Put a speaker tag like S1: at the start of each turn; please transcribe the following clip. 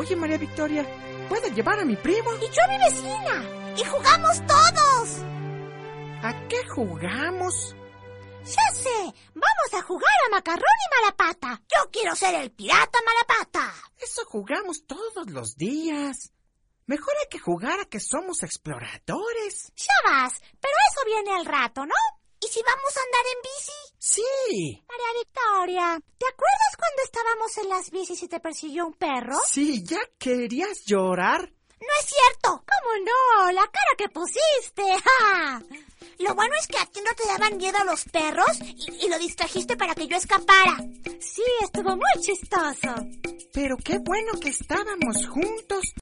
S1: Oye, María Victoria, ¿puedes llevar a mi primo?
S2: Y yo a mi vecina. Y jugamos todos.
S1: ¿A qué jugamos?
S2: Ya sé, vamos a jugar a Macarrón y Malapata. Yo quiero ser el pirata Malapata.
S1: Eso jugamos todos los días. Mejor hay que jugar a que somos exploradores.
S2: Ya vas, pero eso viene al rato, ¿no? ¿Y si vamos a andar en bici?
S1: Sí.
S2: María Victoria, ¿te acuerdas cuando estábamos en las bicis y te persiguió un perro?
S1: Sí, ¿ya querías llorar?
S2: No es cierto. ¿Cómo no? La cara que pusiste. ¡Ja! Lo bueno es que a ti no te daban miedo los perros y lo distrajiste para que yo escapara. Sí, estuvo muy chistoso.
S1: Pero qué bueno que estábamos juntos.